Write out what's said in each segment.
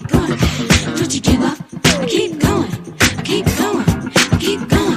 keep going. Don't you give up. I keep going. I keep going. I keep going.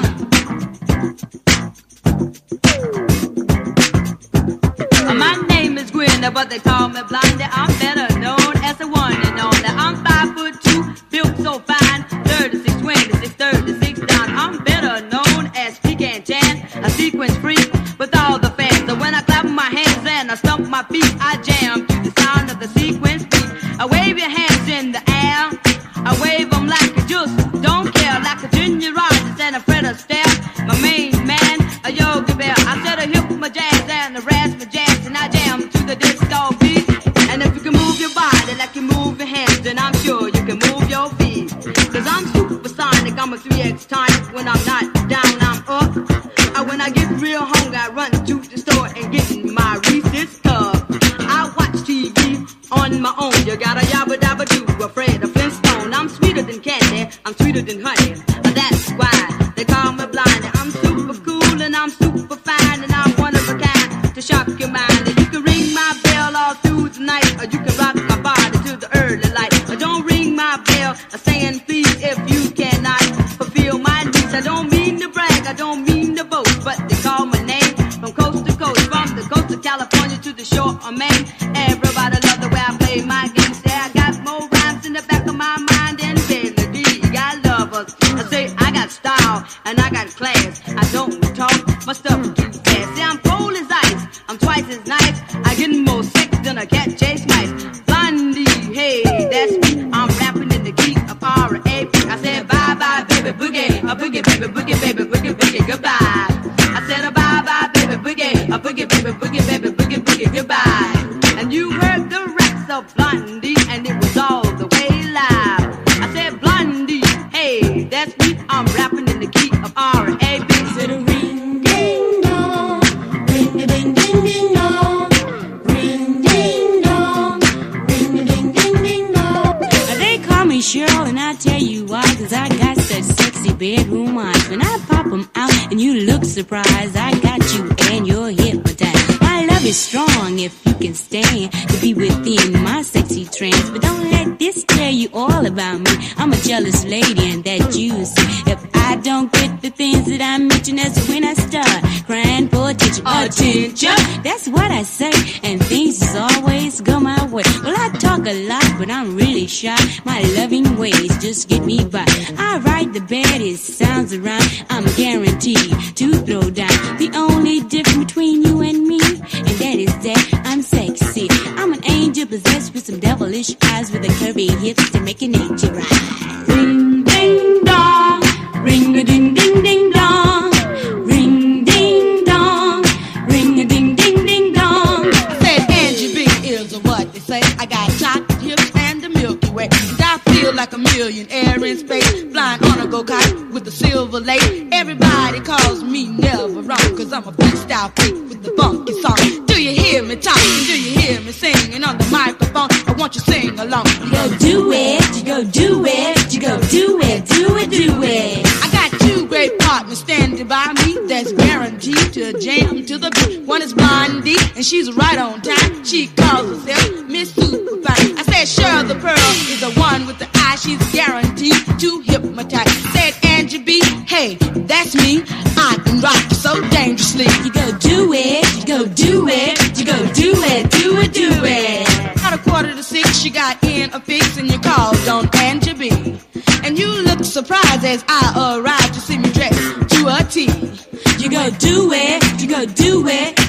My name is Gwen, but they call me Blondie. I'm better known as the one and only. I'm 5'2", built so fine, 36, 26, 36 down. I'm better known as Pecan Chan, a sequence freak with all the fans. So when I clap my hands and I stomp my feet, I jam to the sound of the sequence beat. I wave your hands in the air, I wave them like you just don't care, like a Junior Rogers and a Fred Astaire. My main man, a Yogi Bear. I said I hip my jazz and the rasp my jazz, and I jam to the disco beat. And if you can move your body like you move your hands, then I'm sure you can move your feet. Cause I'm supersonic, I'm a 3X tonic. When I'm not down, I'm up. When I get real hungry, I run to the store and get my Reese's cup. I watch TV on my own. You gotta yabba dabba do, afraid of Flintstone. I'm sweeter than candy, I'm sweeter than honey. That's why they call me Blondie. I'm super cool and I'm super fine, and I'm one of a kind to shock your mind. And you can ring my bell all through the night, or you can rock my body to the early light. Or don't ring my bell saying please if you cannot fulfill my needs. I don't mean to brag, I don't mean to boast, but they call my name from coast to coast, from the coast of California to the shore of Maine. Everybody love the way I play my game. Say I got more rhymes in the back of my mind than Billy D. I love us. I say I got style and I got class. I don't talk my stuff too fast. See, I'm cold as ice, I'm twice as nice. I get more sick than a cat chase mice. Blondie, hey, that's me. I'm rapping in the key of R.A.P. I said bye bye baby boogie, a boogie baby boogie baby boogie boogie goodbye. I said a bye bye baby boogie, a boogie baby boogie baby boogie boogie goodbye. And you heard the raps of Blondie, and it was all the way live. I said Blondie, hey, that's me. I'm rapping in the key of R.A.B. Said a ring ding dong, ring a ding ding ding dong, ring ding dong, ring a ding ding ding dong. They call me Cheryl, and I tell you why, 'cause I got such sexy bedroom eyes. When I pop them out and you look surprised, I got you and you're hypnotized. My love is strong if you can stand to be within my sexy trance. But don't let this tell you all about me. I'm a jealous lady, and that you see. If I don't get the things that I mention, that's when I start crying for attention. Attention, that's what I say, and things always go my way. Well, I talk a lot, but I'm really shy. My loving ways just get me by. I write the baddest sounds around. I'm guaranteed to throw down. The only difference between you and me, and that is that I'm sexy. I'm an angel possessed with some devilish eyes, with a curvy hips to make an angel rise. Ring ding dong, ring a ding ding ding dong, ring ding dong, ring a ding ding ding dong. I said Angie B is what they say. I got chocolate hips and the Milky Way. And I feel like a millionaire in space, flying on a go-kart with a silver lake. Everybody calls me never wrong, 'cause I'm a freestyle freak with the funky song. Do you hear me talking? Do you hear me singing on the microphone? I want you to sing along. You go do it, you go do it, you go do it, do it, do it. I got two great partners standing by me that's guaranteed to jam to the beat. One is Blondie, and she's right on time. She calls herself Miss Superfine. I said Cheryl the Pearl is the one with the eye. She's guaranteed to hypnotize. Said Angie B, hey, that's me. I can rock you so dangerously. You go do it, you go do it, you go do it, do it, do it. About 5:45, she got in a fix, and you called on Angie B. And you look surprised as I arrived to see me dressed to a T. You go do it, you go do it,